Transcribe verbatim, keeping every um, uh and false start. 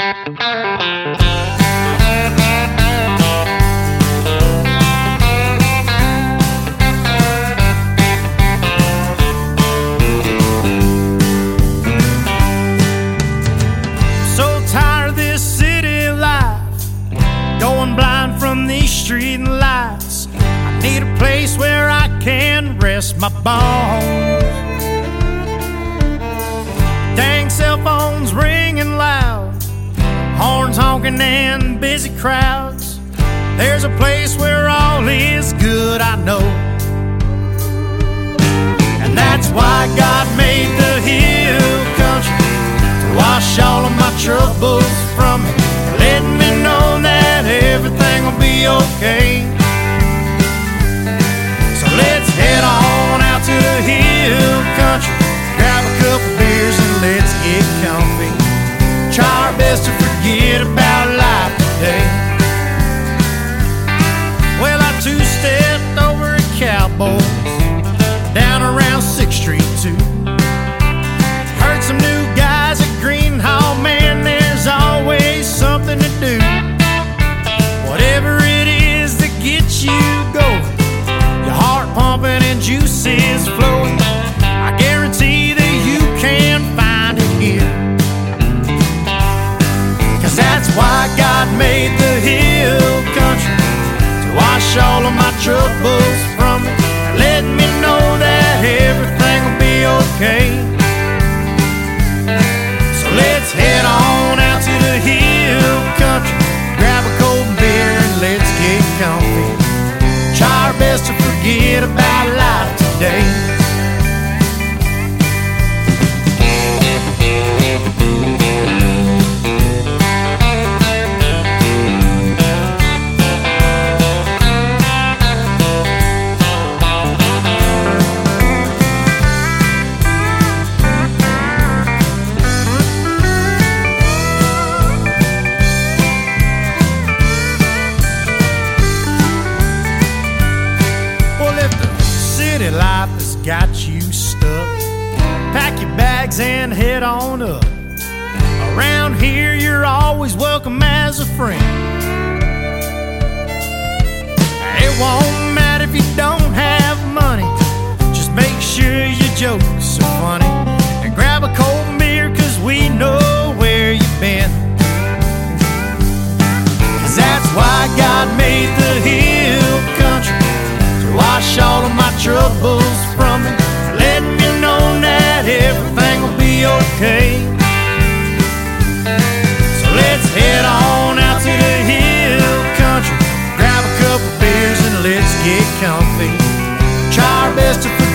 Street lights. I need a place where I can rest my bones. Dang cell phones ringing loud, horns honking and busy crowds. There's a place where all is good, I know. And that's why God made the hill country, to wash all of my troubles from me, letting me know that everything will be okay. So let's head on out to the hill country, grab a couple beers and let's get comfy. Try our best to forget about life today. Well, I two-stepped over at Cowboys down around sixth Street too. Heard some new guys at Greenhall, man, there's always something to do. Whatever it is that gets you going, your heart pumping and juices flowing, I guarantee that you can find it here. Cause that's why God made the hill country, to wash all of my troubles from me, and let me know that everything will be okay. So let's head on out to the hill country, grab a cold beer and let's get comfy. Try our best to forget about life today. Life has got you stuck, pack your bags and head on up. Around here you're always welcome as a friend. It won't matter if you don't have money, just make sure your jokes are funny, and grab a cold beer cause we know where you've been. Cause that's why God made the hill country, to wash all of my troubles from me, letting me know that everything will be okay. So let's head on out to the hill country, grab a couple beers and let's get comfy. Try our best to